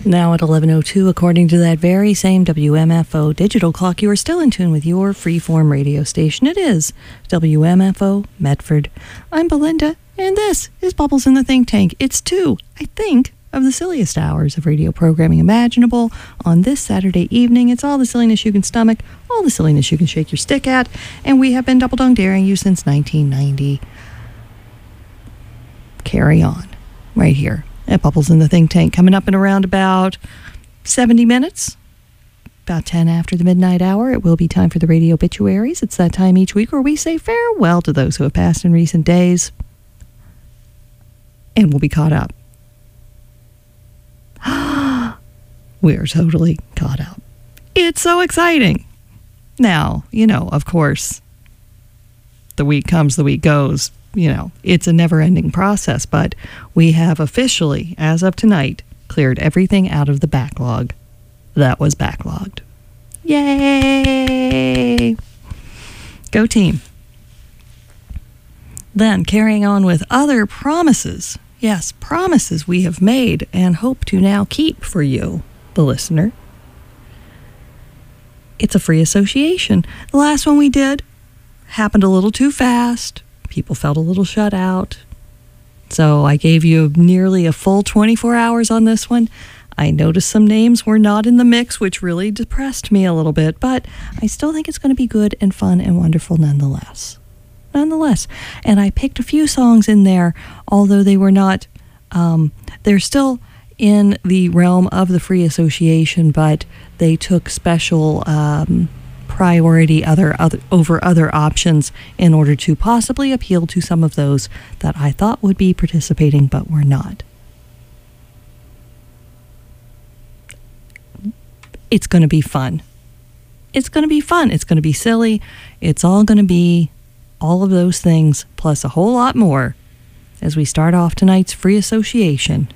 Now at 11:02, according to that very same WMFO digital clock, you are still in tune with your freeform radio station. It is WMFO Medford. I'm Belinda, and this is Bubbles in the Think Tank. It's two, I think, of the silliest hours of radio programming imaginable on this Saturday evening. It's all the silliness you can stomach, all the silliness you can shake your stick at, and we have been double dong daring you since 1990. Carry on, right here at Bubbles in the Think Tank. Coming up in around about 70 minutes, about 10 after the midnight hour, it will be time for the radio obituaries. It's that time each week where we say farewell to those who have passed in recent days, and we'll be caught up. We are totally caught up. It's so exciting. Now, of course, the week comes, the week goes. It's a never-ending process, but we have officially, as of tonight, cleared everything out of the backlog that was backlogged. Yay! Go team. Then, carrying on with other promises. Yes, promises we have made and hope to now keep for you, the listener. It's a free association. The last one we did happened a little too fast. People felt a little shut out. So I gave you nearly a full 24 hours on this one. I noticed some names were not in the mix, which really depressed me a little bit, but I still think it's going to be good and fun and wonderful nonetheless. And I picked a few songs in there, although they were not, they're still in the realm of the free association, but they took special priority over other options in order to possibly appeal to some of those that I thought would be participating but were not. It's going to be fun. It's going to be fun. It's going to be silly. It's all going to be all of those things plus a whole lot more as we start off tonight's free association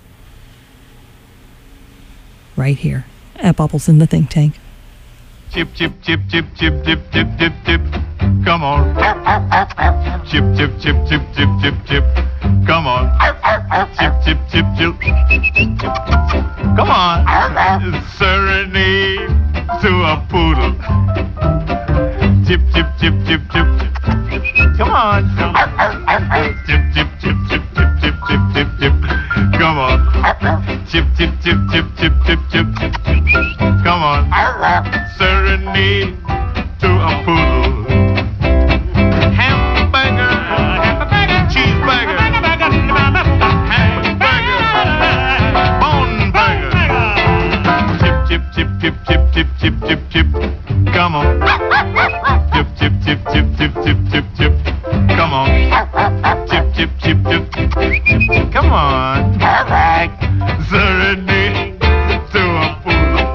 right here at Bubbles in the Think Tank. Chip, chip, chip, chip, chip, chip, chip, chip, chip. Come on. Chip, chip, chip, chip, chip, chip, chip. Come on. Chip, chip, chip, chip. Come on. Serenade to a poodle. Chip, chip, chip, chip, chip. Come on. Chip, chip, chip, chip, chip, chip, chip, chip, chip. Come on. Chip, chip, chip, chip, chip, chip, chip. Come on. Serenade to a poodle. Hamburger, cheeseburger, hamburger, bone burger. Chip, chip, chip, chip, chip, chip, chip, chip, chip. Come on. Chip, chip, chip, chip, chip, chip, chip, chip. Come on. Chip, chip, chip, chip. Come on. Serenade to a poodle.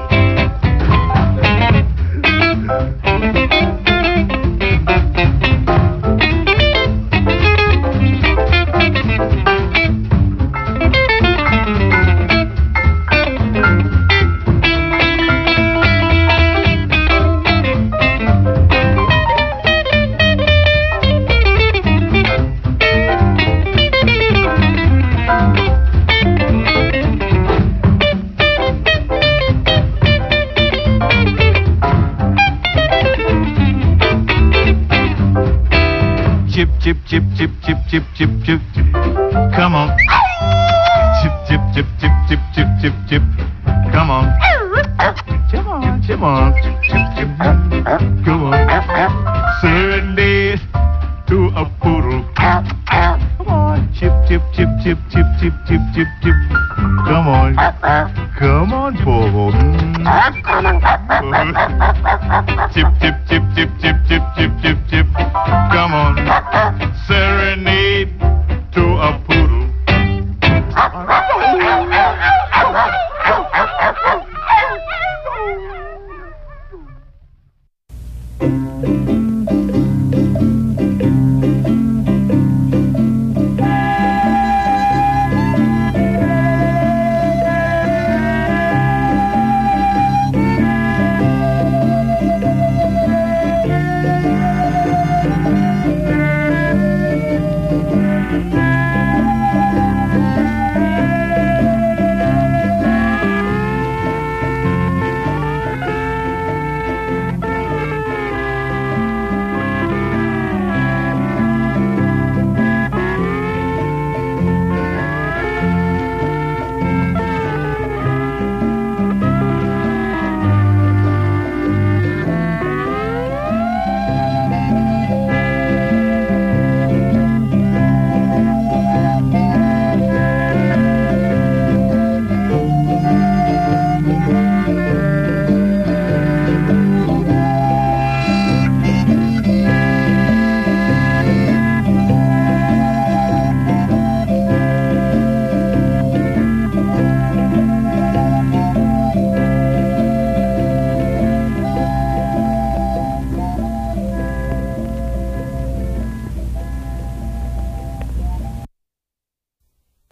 Chip, chip, chip, chip, chip, chip, chip, chip. Come on. Chip, chip, chip, chip, chip, chip, chip, chip. Come on. Chip on, chip on. Chip, chip, come on. Serenade to a poodle. Come on. Chip, chip, chip, chip, chip, chip, chip, chip, chip. Come on. Come on, poodle. Chip, chip, chip, chip, chip, chip, chip, chip, chip. Come on. Serenade to a poodle.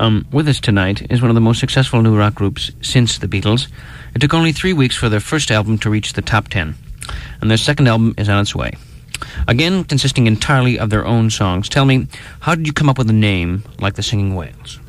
With us tonight is one of the most successful new rock groups since the Beatles. It took only 3 weeks for their first album to reach the top 10, and their second album is on its way. Again, consisting entirely of their own songs. Tell me, how did you come up with a name like the Singing Whales?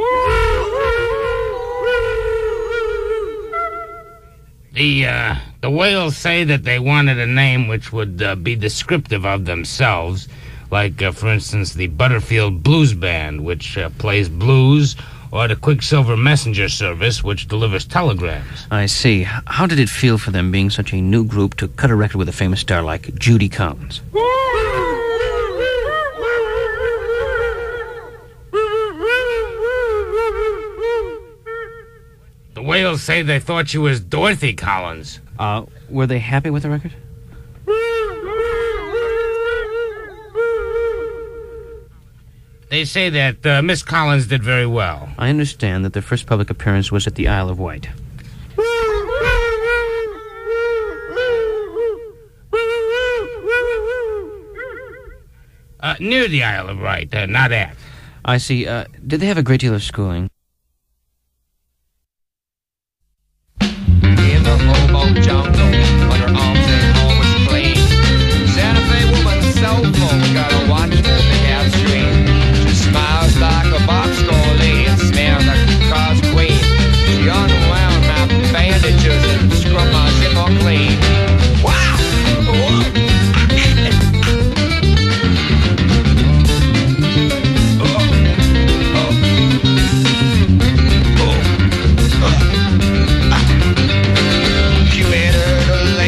The Whales say that they wanted a name which would be descriptive of themselves, like, for instance, the Butterfield Blues Band, which plays blues, or the Quicksilver Messenger Service, which delivers telegrams. I see. How did it feel for them, being such a new group, to cut a record with a famous star like Judy Collins? The Whales say they thought she was Dorothy Collins. Were they happy with the record? They say that Miss Collins did very well. I understand that their first public appearance was at the Isle of Wight. Near the Isle of Wight, not at. I see. Did they have a great deal of schooling? In the hobo jungle, but her arms ain't always clean. Santa Fe woman's cell phone got a watch for the gas stream. She smiles like a box goalie and smells like a car's queen. She unwound my bandages and scrubbed my zipper clean. Wow! She entered the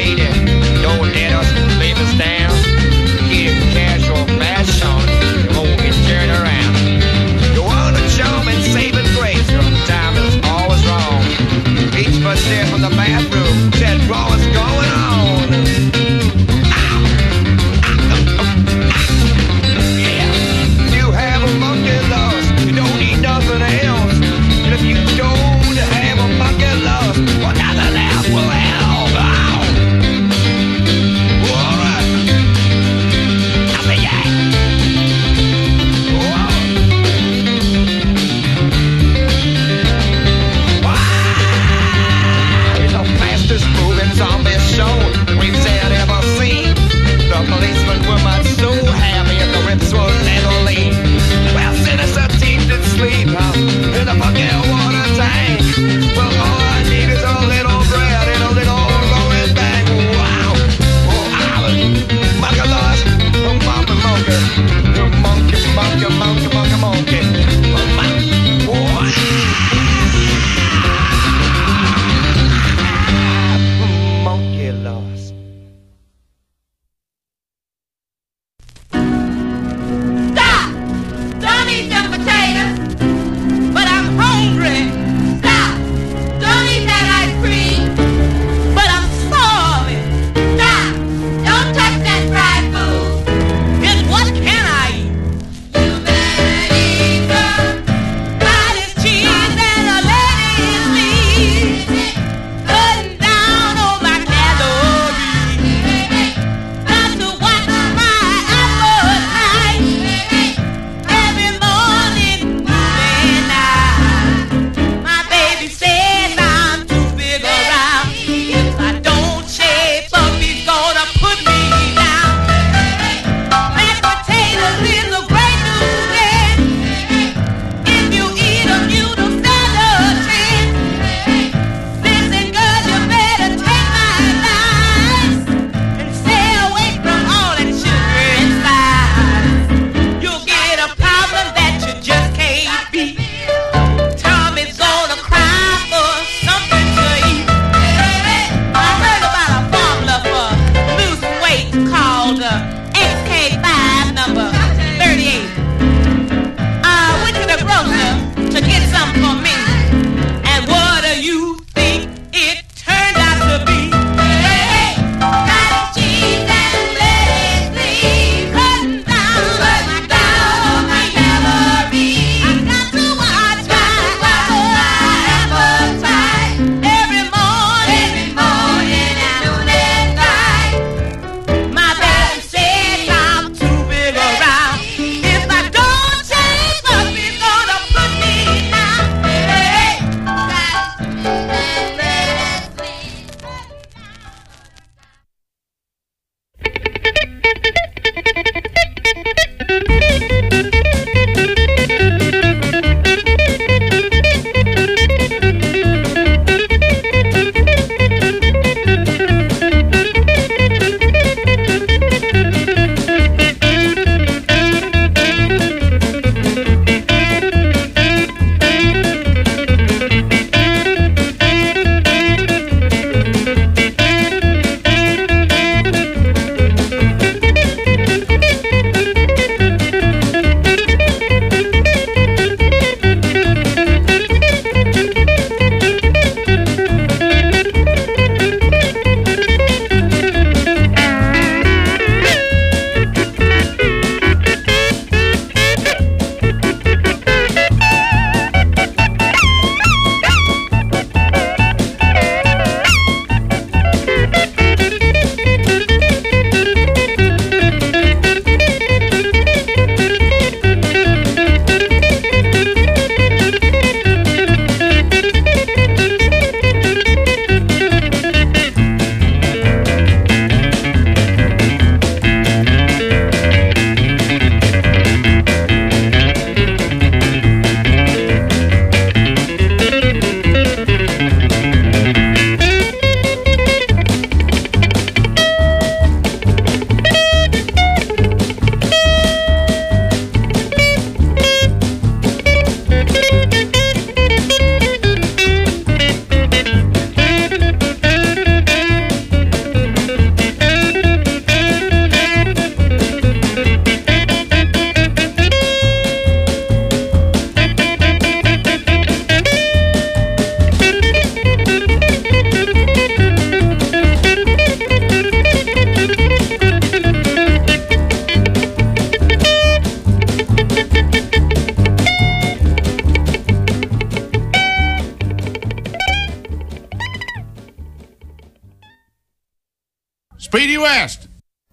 Speedy West.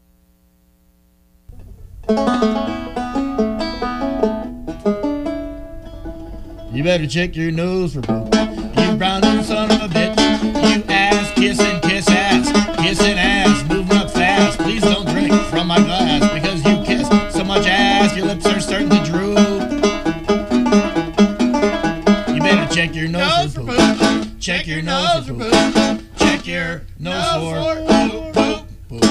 You better check your nose for poop. You brown little son of a bitch. You ass kissing, kiss ass, kissing ass, moving up fast. Please don't drink from my glass because you kiss so much ass, your lips are starting to droop. You better check your nose for poop. Check your nose for poop. Check your nose for poop, poop, poop.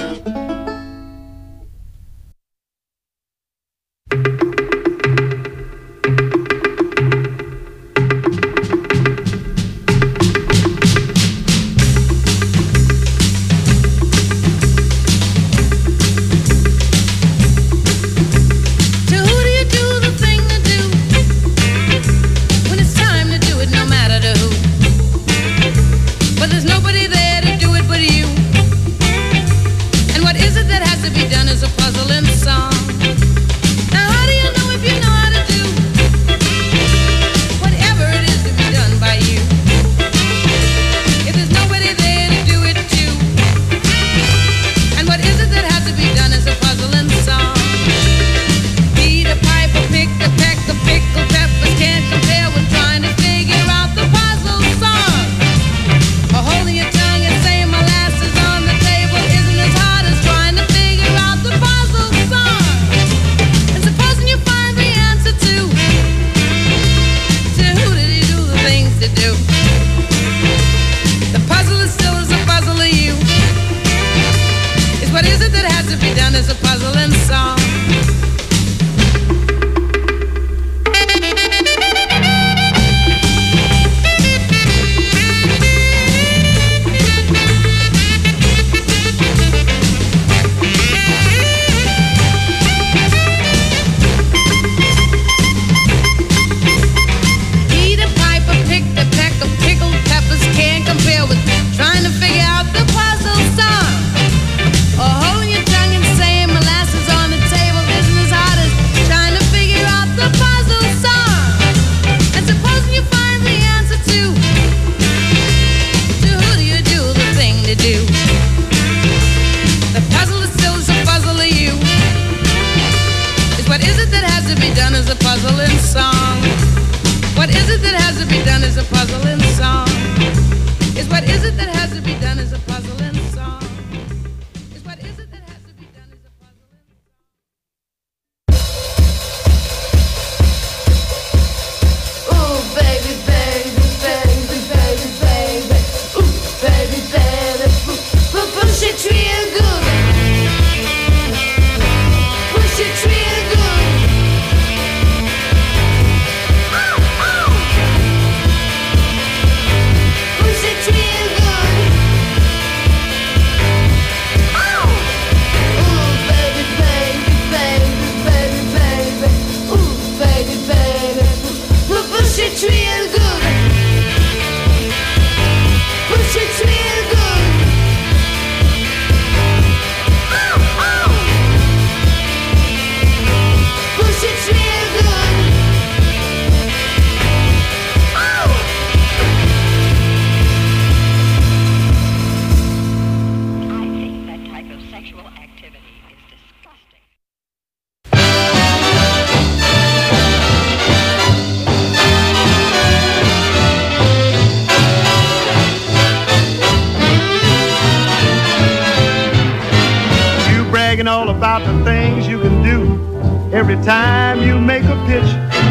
All about the things you can do every time you make a pitch.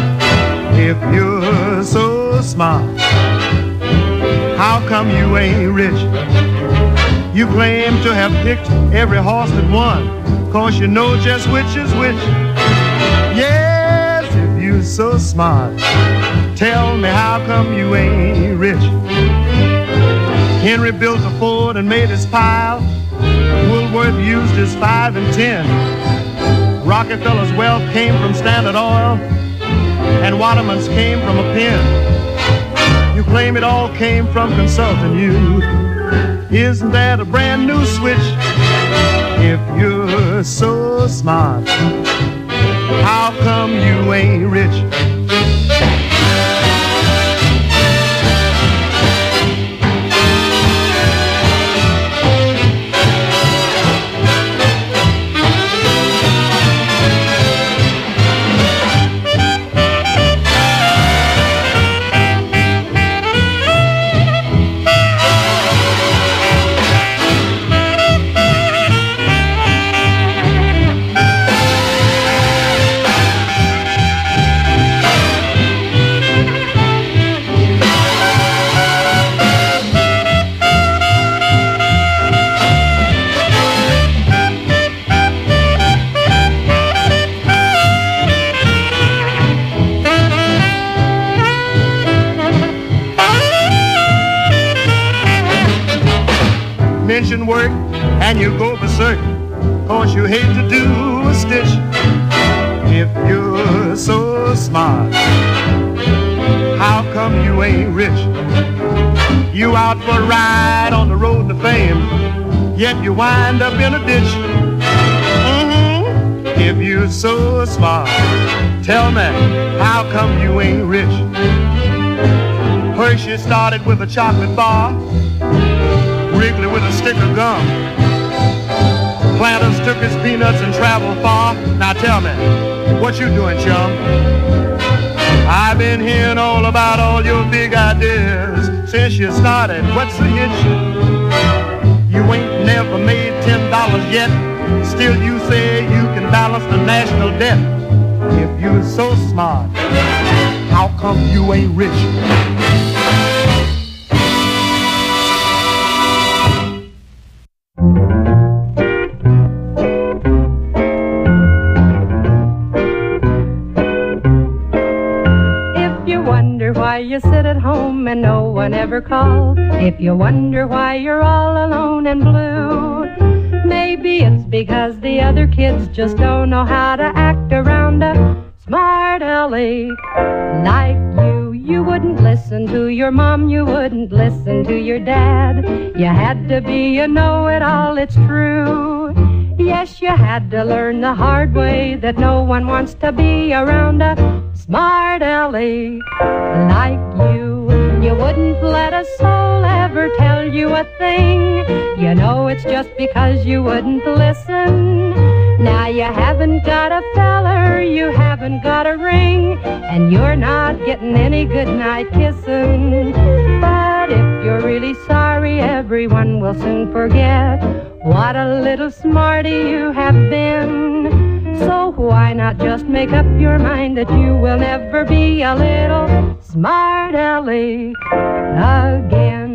If you're so smart, how come you ain't rich? You claim to have picked every horse that won, 'cause you know just which is which. Yes, if you're so smart, tell me how come you ain't rich? Henry built a Ford and made his pile. Woolworth used his 5 and 10. Rockefeller's wealth came from Standard Oil, and Waterman's came from a pen. You claim it all came from consulting you. Isn't that a brand new switch? If you're so smart, how come you ain't rich? mention work and you go berserk, 'cause you hate to do a stitch. If you're so smart, how come you ain't rich? You out for a ride on the road to fame, yet you wind up in a ditch. If you're so smart, tell me, how come you ain't rich? Hershey started with a chocolate bar, Wrigley with a stick of gum. Planters took his peanuts and traveled far. Now tell me, what you doing, chum? I've been hearing all about all your big ideas since you started. What's the hitch? You ain't never made $10 yet. Still you say you can balance the national debt. If you're so smart, how come you ain't rich? Why you sit at home and no one ever calls, if you wonder why you're all alone and blue, maybe it's because the other kids just don't know how to act around a smart aleck like you. You wouldn't listen to your mom, you wouldn't listen to your dad. You had to be a know-it-all, it's true. Yes, you had to learn the hard way that no one wants to be around a smart aleck like you. You wouldn't let a soul ever tell you a thing. You know it's just because you wouldn't listen. Now you haven't got a feller, you haven't got a ring, and you're not getting any goodnight kissing. But if you're really sorry, everyone will soon forget what a little smarty you have been. So why not just make up your mind that you will never be a little smart aleck again?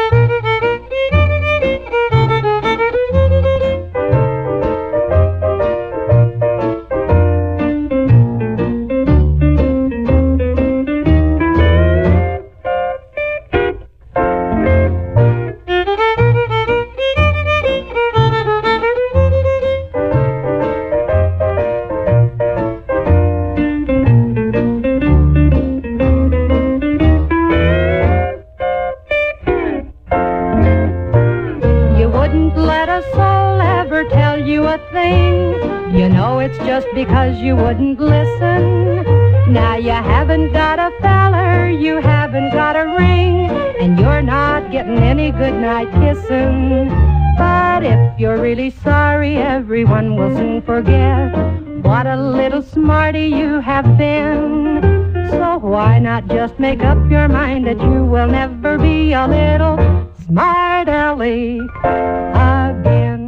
Because you wouldn't listen. Now you haven't got a feller, you haven't got a ring, and you're not getting any goodnight kissing. But if you're really sorry, everyone will soon forget what a little smarty you have been. So why not just make up your mind that you will never be a little smart aleck again?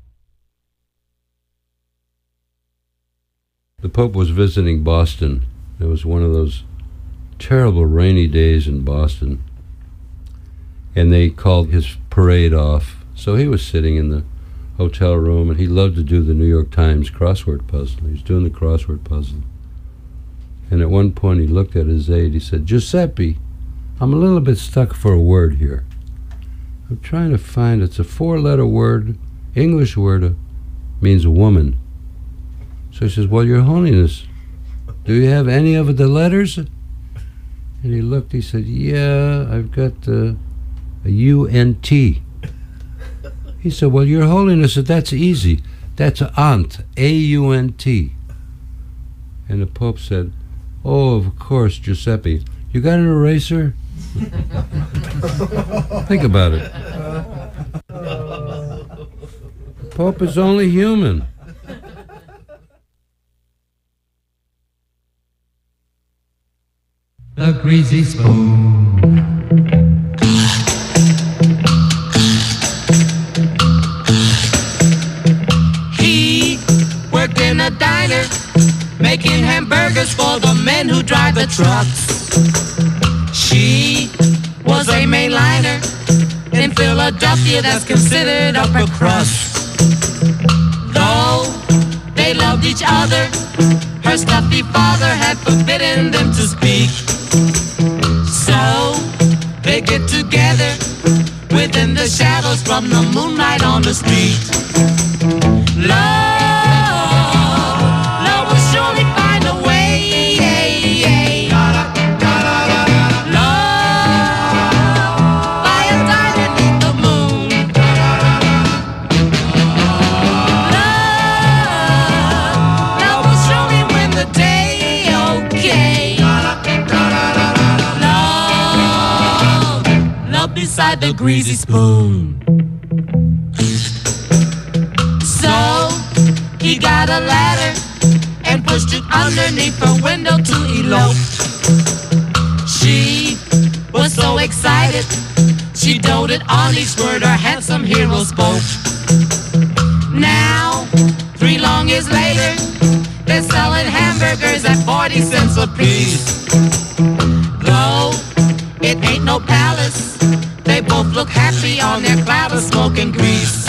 The Pope was visiting Boston. It was one of those terrible rainy days in Boston. And they called his parade off. So he was sitting in the hotel room, and he loved to do the New York Times crossword puzzle. He was doing the crossword puzzle. And at one point he looked at his aide. He said, "Giuseppe, I'm a little bit stuck for a word here. I'm trying to find, it's a 4-letter word, English word, means a woman." So he says, "Well, Your Holiness, do you have any of the letters?" And he looked, he said, "Yeah, I've got a U-N-T. He said, "Well, Your Holiness, that's easy. That's aunt, A-U-N-T. And the Pope said, "Oh, of course, Giuseppe. You got an eraser?" Think about it. The Pope is only human. The greasy spoon. He worked in a diner, making hamburgers for the men who drive the trucks. She was a mainliner in Philadelphia that's considered upper crust. Though they loved each other, her stuffy father had forbidden them to speak. So they get together within the shadows from the moonlight on the street. Love will surely find a way. Love by a diner beneath the moon. Love will surely win the day. Okay. Love beside the greasy spoon. So he got a ladder and pushed it underneath her window to elope. She was so excited, she doted on each word our handsome hero spoke. Now, 3 long years later, they're selling hamburgers at 40 cents a piece. Though it ain't no palace, they both look happy on their cloud of smoke and grease.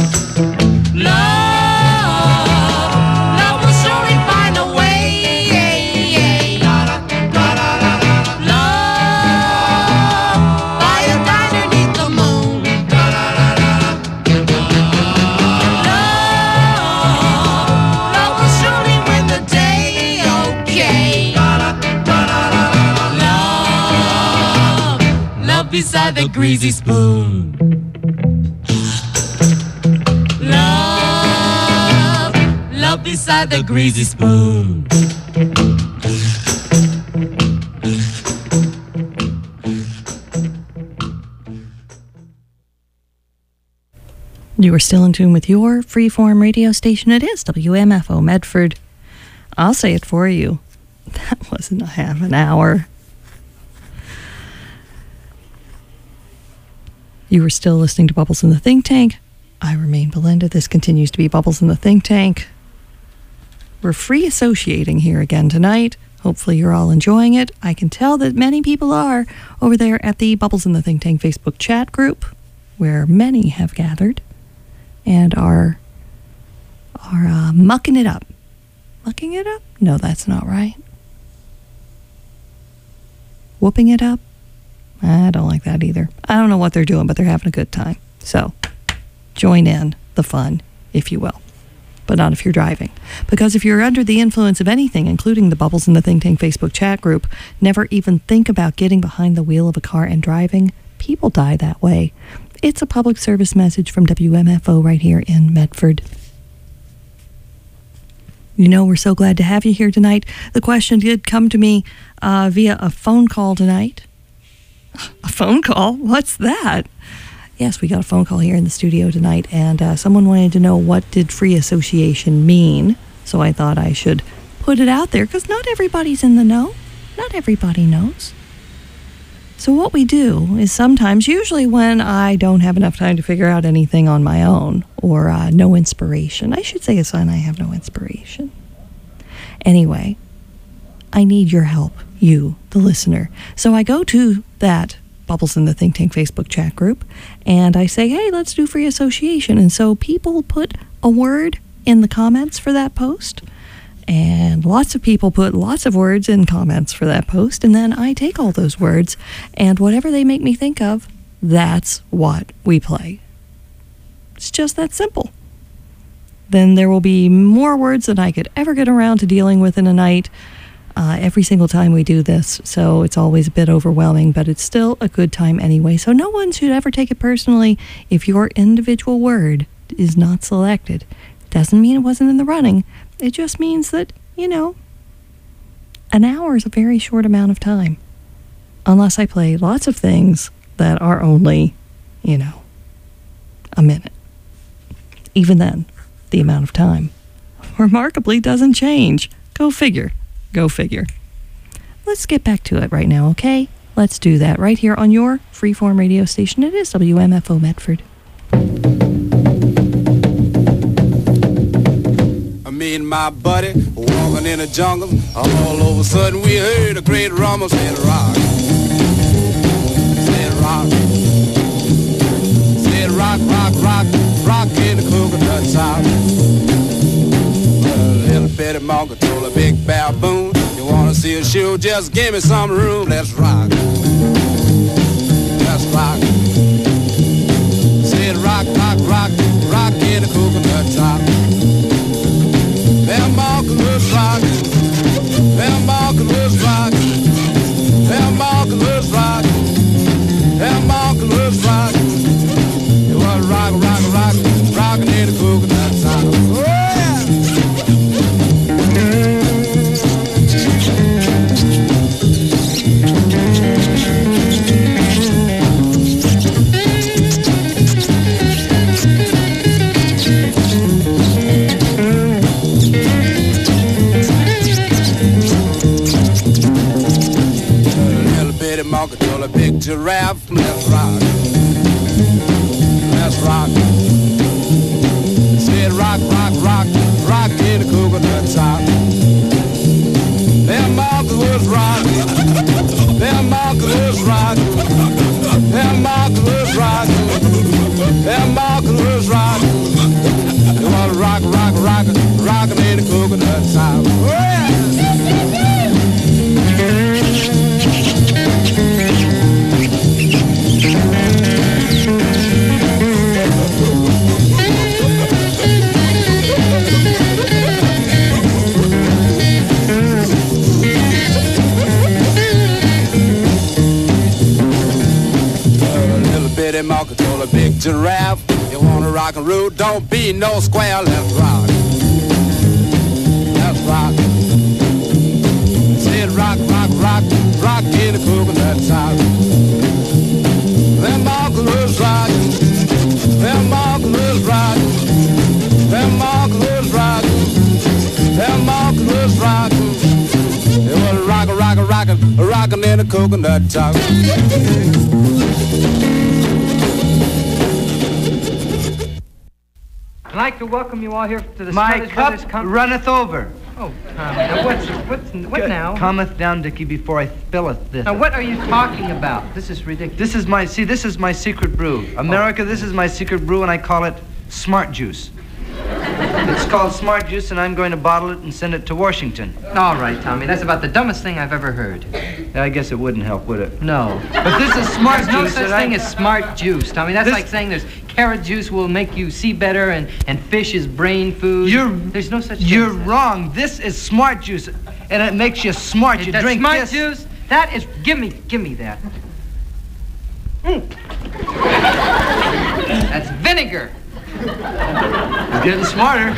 Love will surely find a way. Love by a diner beneath the moon. Love will surely win the day. Okay. Love beside the greasy spoon. Love beside the greasy spoon. You are still in tune with your freeform radio station. It is WMFO Medford. I'll say it for you. That wasn't a half an hour. You are still listening to Bubbles in the Think Tank. I remain Belinda. This continues to be Bubbles in the Think Tank. We're free associating here again tonight. Hopefully you're all enjoying it. I can tell that many people are over there at the Bubbles in the Think Tank Facebook chat group, where many have gathered and are mucking it up. Mucking it up? No, that's not right. Whooping it up? I don't like that either. I don't know what they're doing, but they're having a good time. So, join in the fun, if you will. But not if you're driving. Because if you're under the influence of anything, including the Bubbles in the Think Tank Facebook chat group, never even think about getting behind the wheel of a car and driving. People die that way. It's a public service message from WMFO right here in Medford. You know, we're so glad to have you here tonight. The question did come to me via a phone call tonight. A phone call? What's that? Yes, we got a phone call here in the studio tonight, and someone wanted to know what did free association mean. So I thought I should put it out there, because not everybody's in the know. Not everybody knows. So what we do is sometimes, usually when I don't have enough time to figure out anything on my own, or no inspiration. I should say it's when I have no inspiration. Anyway, I need your help, you, the listener. So I go to that Bubbles in the Think Tank Facebook chat group, and I say, hey, let's do free association. And so people put a word in the comments for that post, and lots of people put lots of words in comments for that post, and then I take all those words, and whatever they make me think of, that's what we play. It's just that simple. Then there will be more words than I could ever get around to dealing with in a night, every single time we do this, so it's always a bit overwhelming, but it's still a good time anyway. So no one should ever take it personally if your individual word is not selected. Doesn't mean it wasn't in the running. It just means that, you know, an hour is a very short amount of time. Unless I play lots of things that are only, you know, a minute. Even then, the amount of time remarkably doesn't change. Go figure. Go figure. Let's get back to it right now, okay? Let's do that right here on your freeform radio station. It is WMFO Medford. Me and my buddy walking in the jungle. All of a sudden we heard a great rumble. Said rock. Said rock. Said rock, rock, rock. Rock in the coconut top. Little Betty Monk told a big baboon, you wanna see a show, just give me some room. Let's rock. Let's rock. giraffe. Let's rock. Let's rock. Said rock, rock, rock, rock in the coconut top. Them Marcus was rocking. Them Marcus was rocking. Them Marcus was rocking. Them Marcus was rocking. They wanna rock, rock, rock, rocking in the coconut top. Oh yeah. Bitty Marcus told a big giraffe, you wanna rock and roll, don't be no square. Let's rock. Let's rock. Said rock, rock, rock, rock in the coconut top. Them Marcus was rocking. Them Marcus was rocking. Them Marcus was rocking. Them Marcus was rocking. They was rockin', rockin', rockin', rockin' in the coconut top. I'd like to welcome you all here to the My Smothers cup Brothers runneth over. Oh, Tommy, now what now? Cometh down, Dickie, before I spilleth this. Now, what are you talking about? This is ridiculous. This is my secret brew. America, This is my secret brew, and I call it Smart Juice. It's called Smart Juice, and I'm going to bottle it and send it to Washington. All right, Tommy, that's about the dumbest thing I've ever heard. Yeah, I guess it wouldn't help, would it? No. But this is Smart There's no Juice. such thing as smart juice, Tommy. That's like saying there's carrot juice will make you see better and fish is brain food. There's no such thing. You're wrong. This is Smart Juice, and it makes you smart. You drink smart this. Juice? That is, give me that. That's vinegar. He's getting smarter.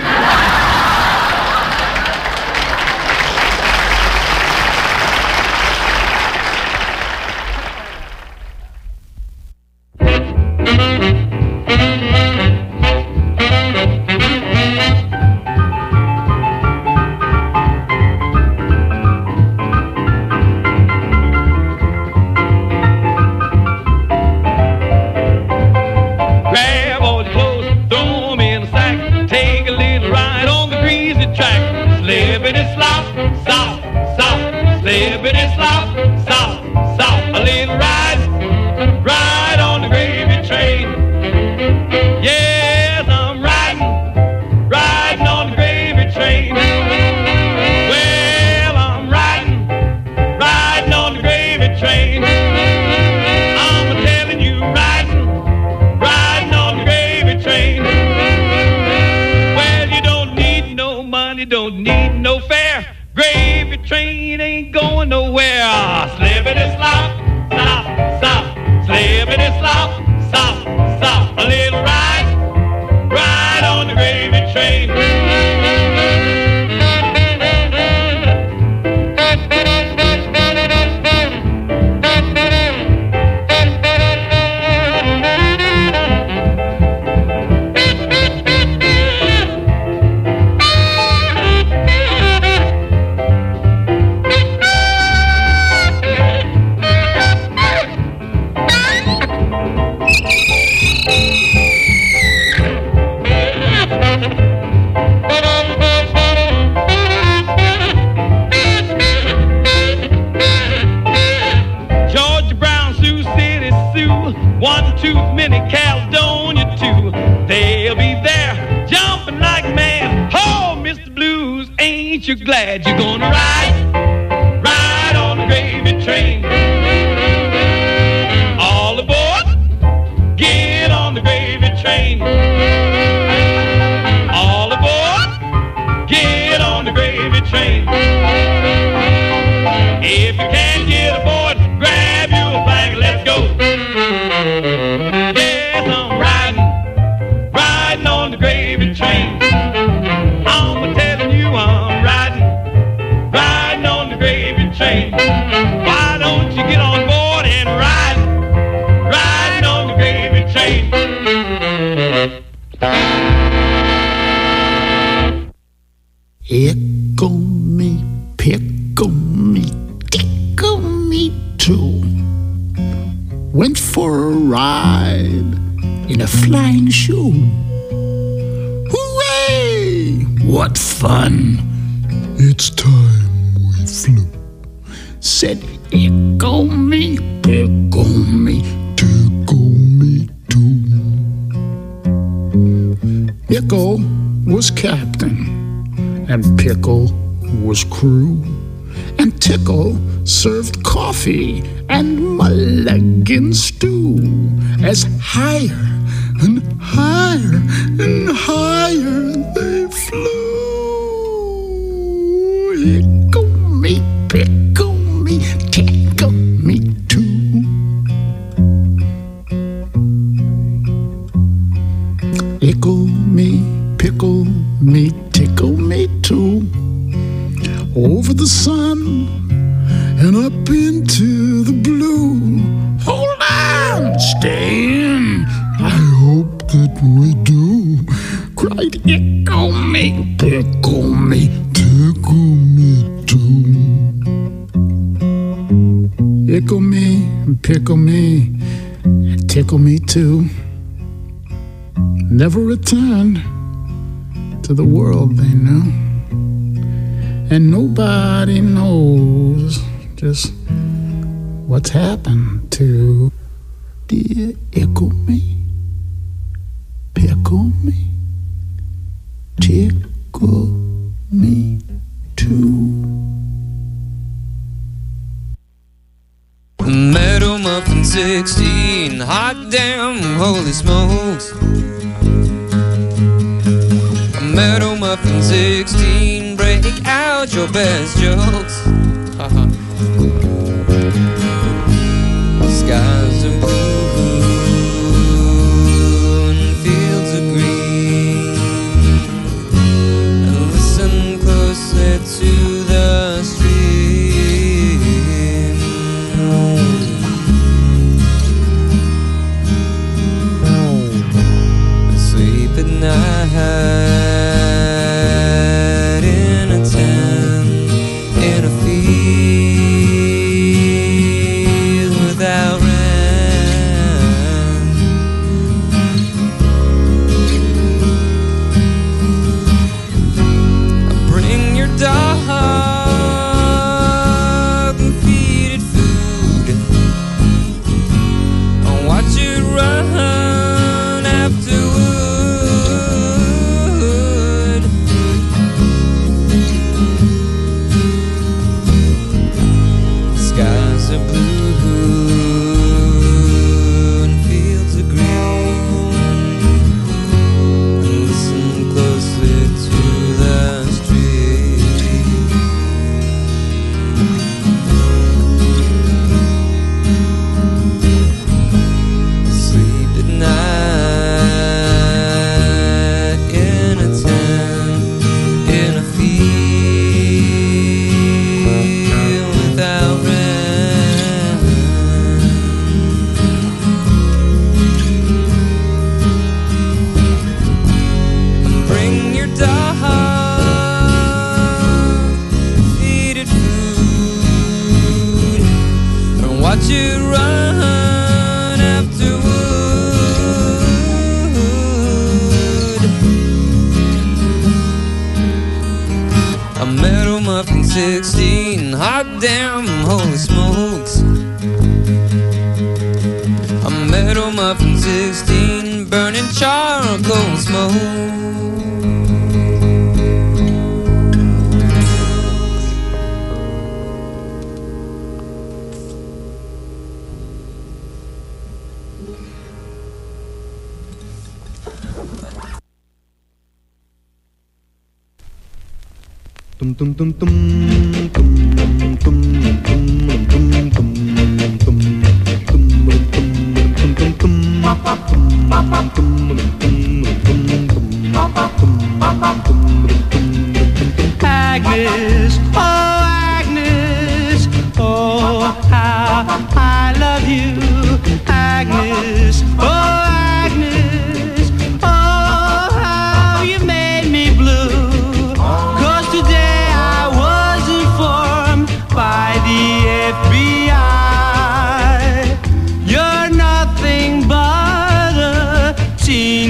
Riding went for a ride in a flying shoe. Hooray! What fun! It's time we flew. Said, tickle me, tickle me, tickle me too. Ickle was captain, and Pickle was crew, and Tickle served coffee and mulligan stew as higher and higher and higher they flew. Ickle me, pickle me, tickle me too. Ickle me, pickle me, tickle me too. Over the sun and up into the blue. Hold on, stay in. I hope that we do. Cried, ickle me, pickle me, tickle me too. Ickle me, pickle me, and tickle me too. Never returned to the world they knew. And nobody knows just what's happened to dear Ickle me, pickle me, tickle me too. Meadow Muffin 16, hot damn, holy smokes. Meadow Muffin 16, break out your best jokes. Skies are blue and fields are green, and listen closely to the stream. Sleep at night Agnes, oh Agnes, oh how I love you, Agnes, oh Agnes, oh how you made me blue, 'cause today I was informed by the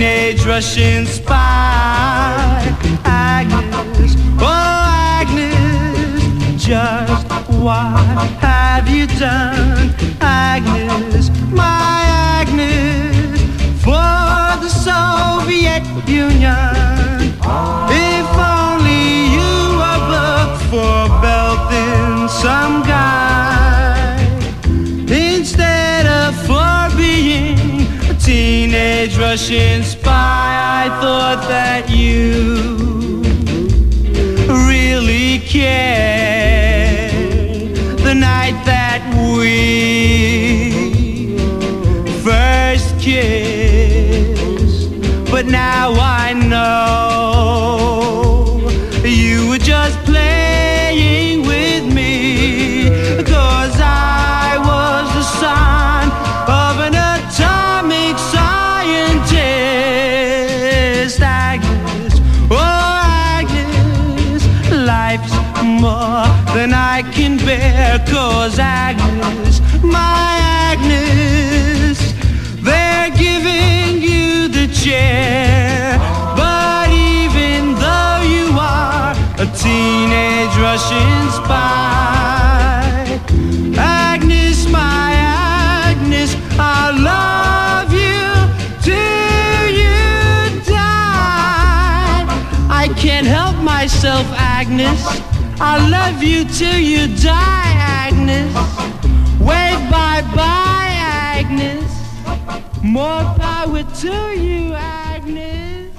teenage Russian spy. Agnes, oh Agnes, just what have you done? Agnes, my Agnes, for the Soviet Union. If only you were booked for belting some guy, instead of for being a teenage Russian spy. I thought that you really cared the night that we first kissed, but now I know you were just playing with me, 'cause I was the son of an atomic scientist. Agnes, oh Agnes, life's more than I can bear, 'cause Agnes, my Agnes, they're giving you the chair. But even though you are a teenage Russian spy, Agnes, my Agnes, I'll love you till you die. I can't help myself, Agnes, I'll love you till you die, Agnes. Wave bye-bye, Agnes. More power to you, Agnes.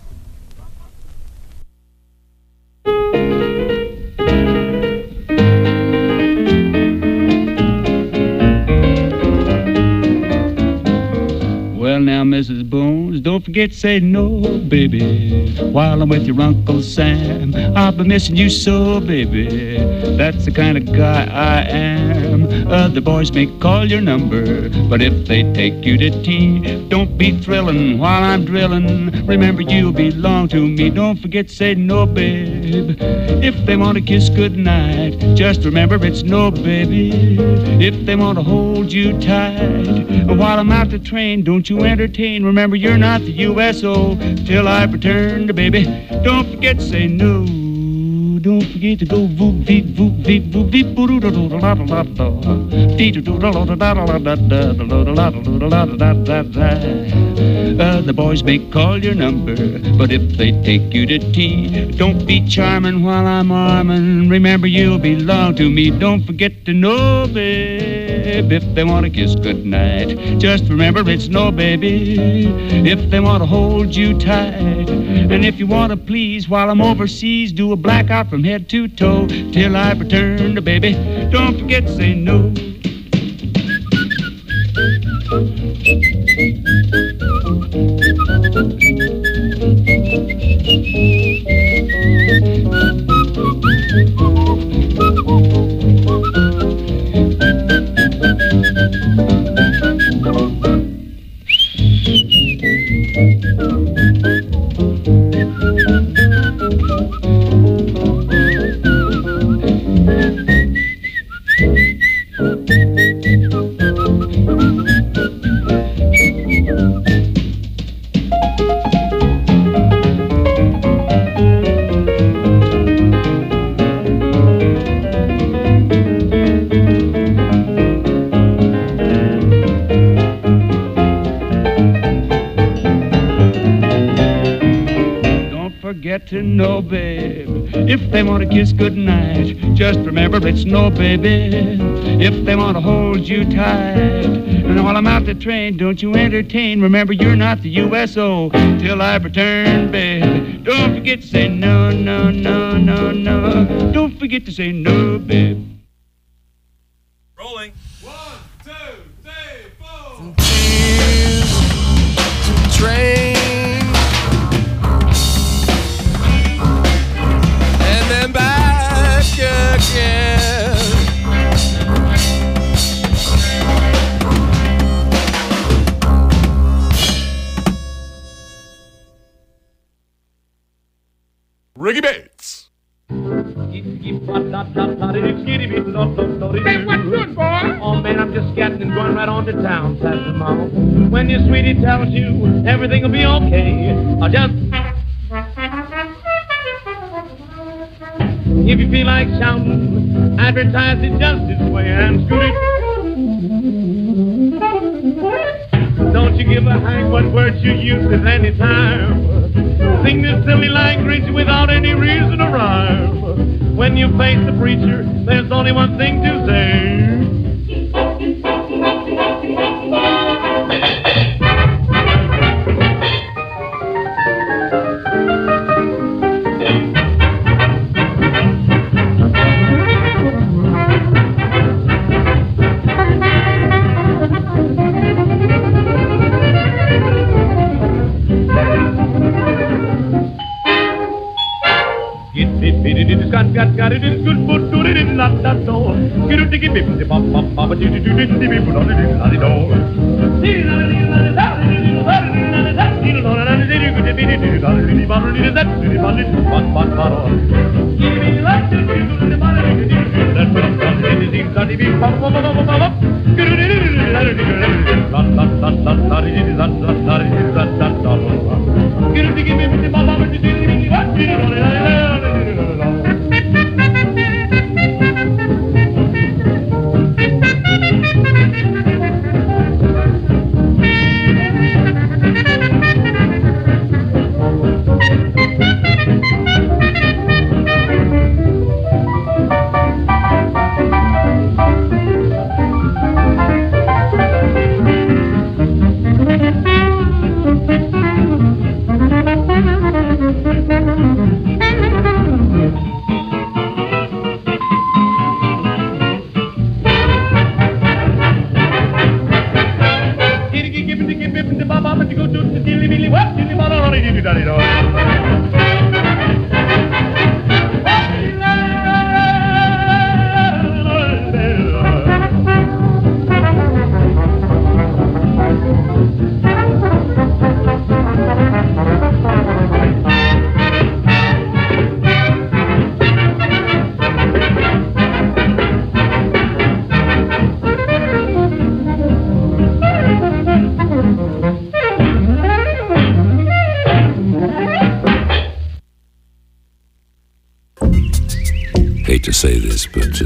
Well, now, Mrs. Bones, don't forget to say no, baby. While I'm with your Uncle Sam, I'll be missing you so, baby. That's the kind of guy I am. Other boys may call your number, but if they take you to tea, don't be thrilling while I'm drilling. Remember, you belong to me. Don't forget to say no, babe. If they want to kiss goodnight, just remember it's no, baby. If they want to hold you tight while I'm out the train, don't you entertain. Remember, you're not the USO till I return to baby. Don't forget to say no. Don't forget to go voop veep voop veep voop veep boo doo doo doo da da da da dee doo doo da da da da da da da da. The boys may call your number, but if they take you to tea, don't be charming while I'm arming. Remember, you belong to me. Don't forget to know, babe. If they want to kiss goodnight, just remember it's no, baby. If they want to hold you tight, and if you want to please while I'm overseas, do a blackout from head to toe till I return to baby. Don't forget to say no. To know, babe. If they want to kiss goodnight, just remember it's no, baby. If they want to hold you tight, and while I'm out the train, don't you entertain. Remember, you're not the USO till I return, babe. Don't forget to say no, no, no, no, no. Don't forget to say no, babe. Rolling. 1, 2, 3, 4. Some cheese, some train. Ricky Bates. Keep Say, what's good, boy? Oh, man, I'm just getting and going right on to town, Pastor Mama. When your sweetie tells you everything will be okay, I'll just... If you feel like shouting, advertise it just this way and scoot it. Don't you give a hang what words you use at any time. Sing this silly language without any reason or rhyme. When you face the preacher, there's only one thing to say. Got it, it's good for do it in that door. Get it, give it, the pop, pop, do it, the people on it, the door. To say this, but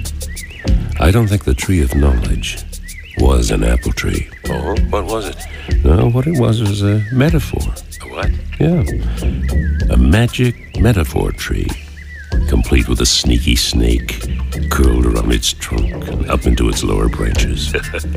I don't think the tree of knowledge was an apple tree. Oh, what was it? No, what it was a metaphor. A what? Yeah, a magic metaphor tree, complete with a sneaky snake curled around its trunk and up into its lower branches.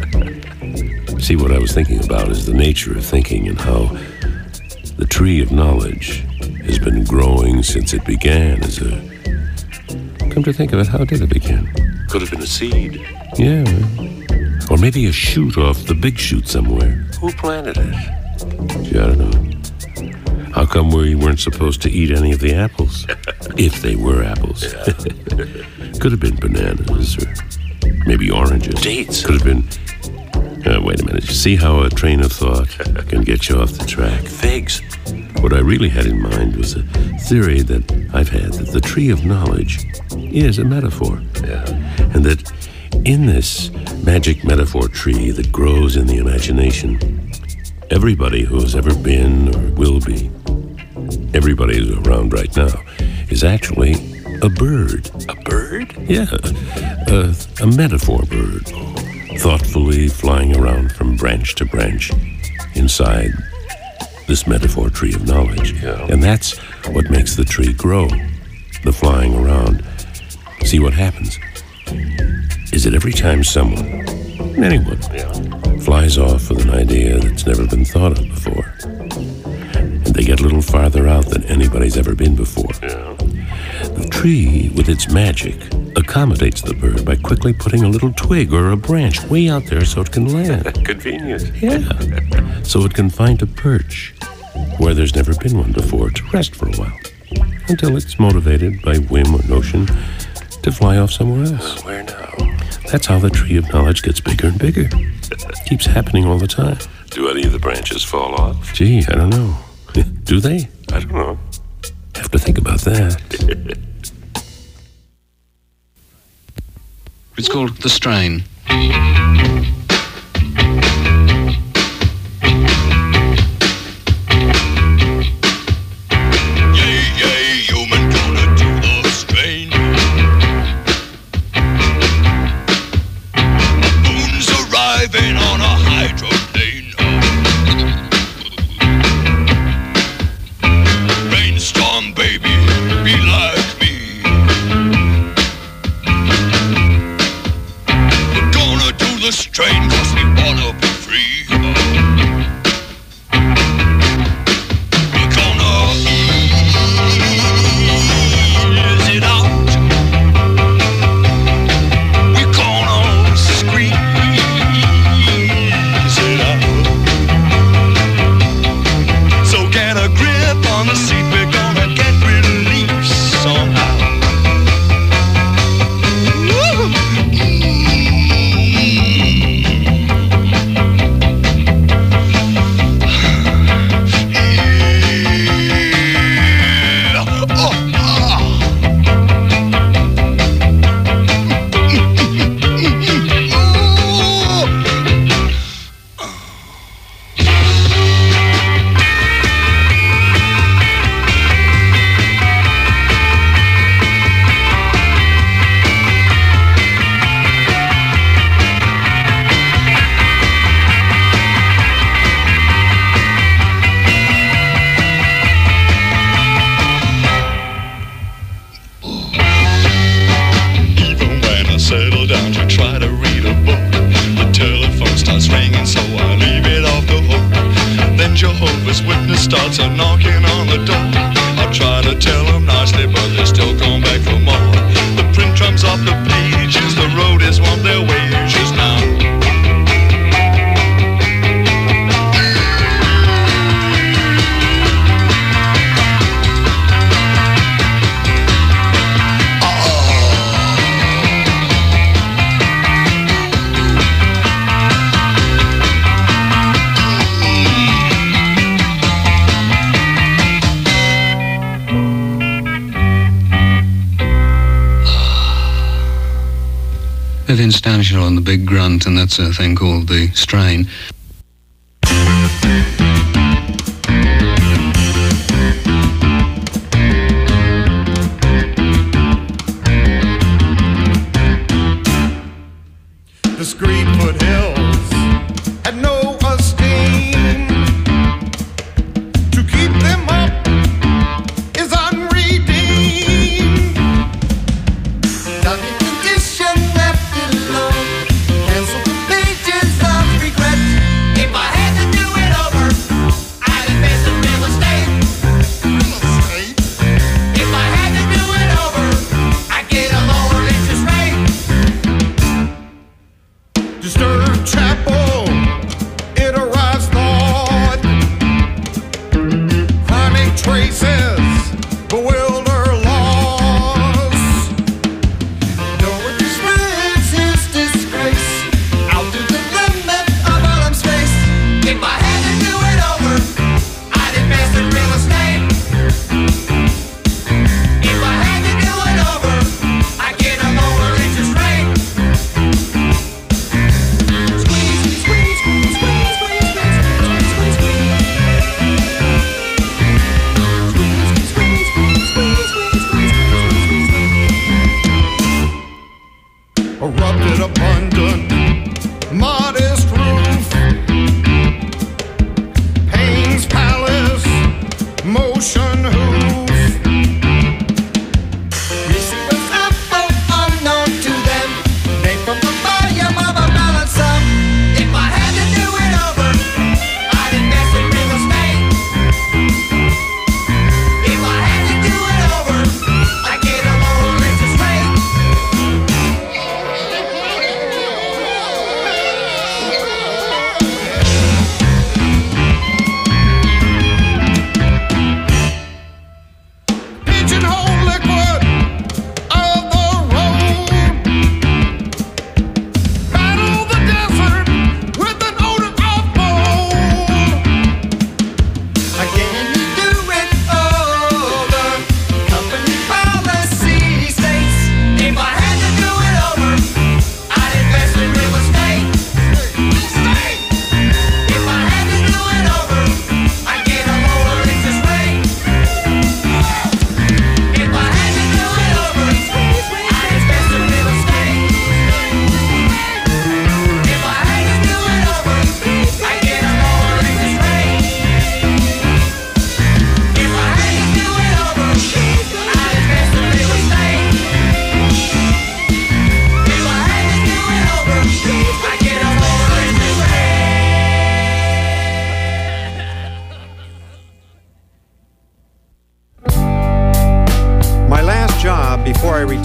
See, what I was thinking about is the nature of thinking and how the tree of knowledge has been growing since it began as a... Come to think of it, how did it begin? Could have been a seed. Yeah. Or maybe a shoot off the big shoot somewhere. Who planted it? Gee, I don't know. How come we weren't supposed to eat any of the apples? If they were apples. Yeah. Could have been bananas or maybe oranges. Dates. Could have been... wait a minute. You see how a train of thought can get you off the track? Figs. What I really had in mind was a theory that I've had that the tree of knowledge is a metaphor. Yeah. And that in this magic metaphor tree that grows in the imagination, everybody who has ever been or will be, everybody who's around right now, is actually a bird. A bird? Yeah, a metaphor bird, thoughtfully flying around from branch to branch inside this metaphor tree of knowledge. Yeah. And that's what makes the tree grow, the flying around. See what happens is that every time someone, anyone, flies off with an idea that's never been thought of before, and they get a little farther out than anybody's ever been before, the tree, with its magic, accommodates the bird by quickly putting a little twig or a branch way out there so it can land. Convenient. Yeah. So it can find a perch where there's never been one before to rest for a while, until it's motivated by whim or notion to fly off somewhere else. Where now? That's how the tree of knowledge gets bigger and bigger. Keeps happening all the time. Do any of the branches fall off? Gee, I don't know. Do they? I don't know. Have to think about that. It's called The Strain. On a hydroplane, rainstorm baby, be like me. We're gonna do the strain 'cause we wanna be free. We're gonna ease it out. We're gonna scream. So get a grip on the seat, we're gonna get relief somehow. Settle down to try to read a book. The telephone starts ringing, so I leave it off the hook. Then Jehovah's Witness starts a knocking on the door. I try to tell them nicely, but they still come back for more. The print drums off the pages, the roadies want their wages now. Vivian Stanshall on the big grunt, and that's a thing called The Strain. The screen foothills had no esteem. To keep them up is unredeemed. Nothing condition left alone. Cancel the pages of regret. If I had to do it over, I'd invest in real estate. If I had to do it over, I'd get a lower interest rate. Disturbed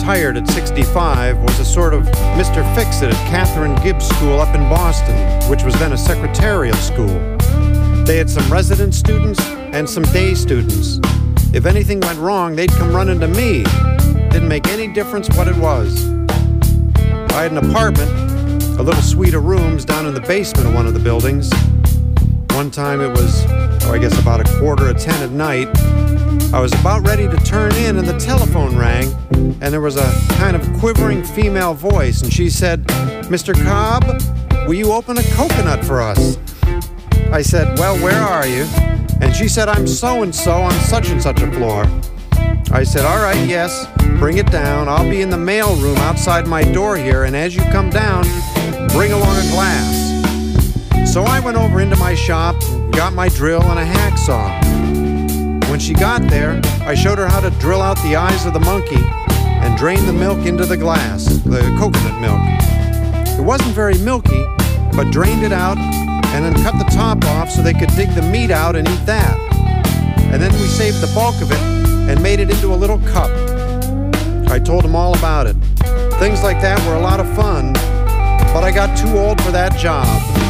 retired at 65, was a sort of Mr. Fix-It at Catherine Gibbs School up in Boston, which was then a secretarial school. They had some resident students and some day students. If anything went wrong, they'd come running to me. Didn't make any difference what it was. I had an apartment, a little suite of rooms down in the basement of one of the buildings. One time it was, I guess about 9:45 at night. I was about ready to turn in and the telephone rang, and there was a kind of quivering female voice, and she said, "Mr. Cobb, will you open a coconut for us?" I said, "Well, where are you?" And she said, "I'm so-and-so on such-and-such a floor." I said, "All right, yes, bring it down. I'll be in the mail room outside my door here, and as you come down, bring along a glass." So I went over into my shop, got my drill and a hacksaw. When she got there, I showed her how to drill out the eyes of the monkey and drain the milk into the glass, the coconut milk. It wasn't very milky, but drained it out and then cut the top off so they could dig the meat out and eat that. And then we saved the bulk of it and made it into a little cup. I told them all about it. Things like that were a lot of fun, but I got too old for that job.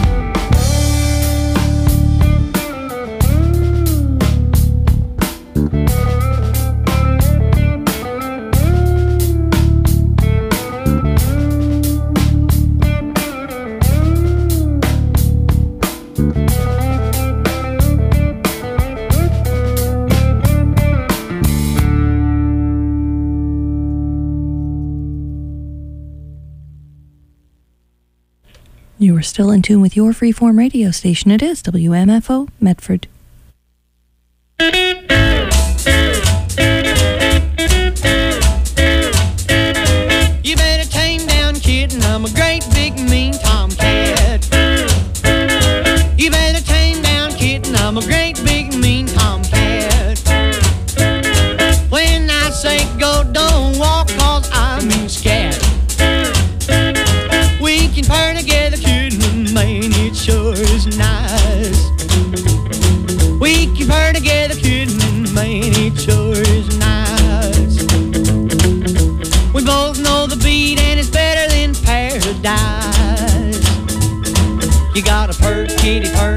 You are still in tune with your freeform radio station. It is WMFO Medford. You better tame down, kitten, I'm a great big mean tomcat. You better tame down, kitten, I'm a great big mean tomcat. When I say go, don't walk, 'cause I mean scat. We can purr together, kitten, man, it sure is nice. We can purr together, kitten, man, it sure is nice. We both know the beat and it's better than paradise. You gotta purr, kitty, purr.